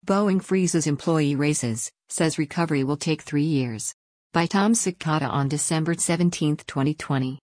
Boeing freezes employee raises, says recovery will take 3 years. By Tom Sikata on December 17, 2020.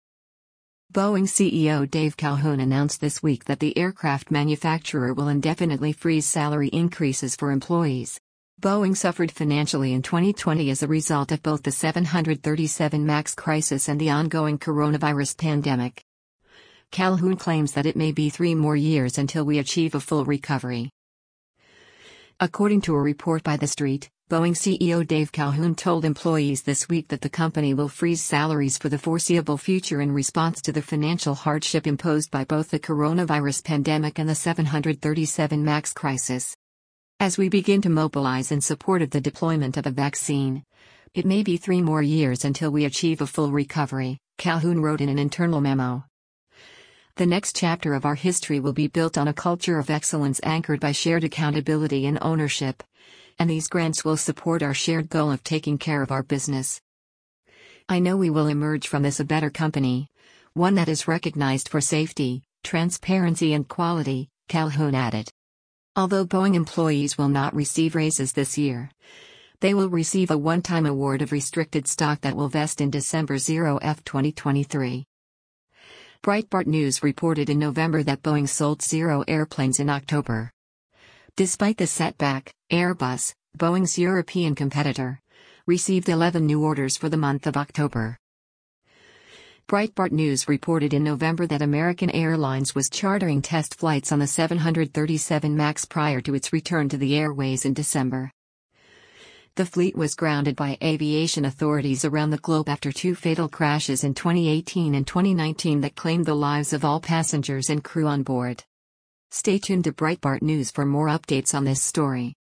Boeing CEO Dave Calhoun announced this week that the aircraft manufacturer will indefinitely freeze salary increases for employees. Boeing suffered financially in 2020 as a result of both the 737 MAX crisis and the ongoing coronavirus pandemic. Calhoun claims that it may be 3 more years until we achieve a full recovery. According to a report by The Street, Boeing CEO Dave Calhoun told employees this week that the company will freeze salaries for the foreseeable future in response to the financial hardship imposed by both the coronavirus pandemic and the 737 MAX crisis. As we begin to mobilize in support of the deployment of a vaccine, it may be 3 more years until we achieve a full recovery, Calhoun wrote in an internal memo. The next chapter of our history will be built on a culture of excellence anchored by shared accountability and ownership. And these grants will support our shared goal of taking care of our business. I know we will emerge from this a better company, one that is recognized for safety, transparency and quality, Calhoun added. Although Boeing employees will not receive raises this year, they will receive a one-time award of restricted stock that will vest in December 0F 2023. Breitbart News reported in November that Boeing sold 0 airplanes in October. Despite the setback, Airbus, Boeing's European competitor, received 11 new orders for the month of October. Breitbart News reported in November that American Airlines was chartering test flights on the 737 MAX prior to its return to the airways in December. The fleet was grounded by aviation authorities around the globe after 2 fatal crashes in 2018 and 2019 that claimed the lives of all passengers and crew on board. Stay tuned to Breitbart News for more updates on this story.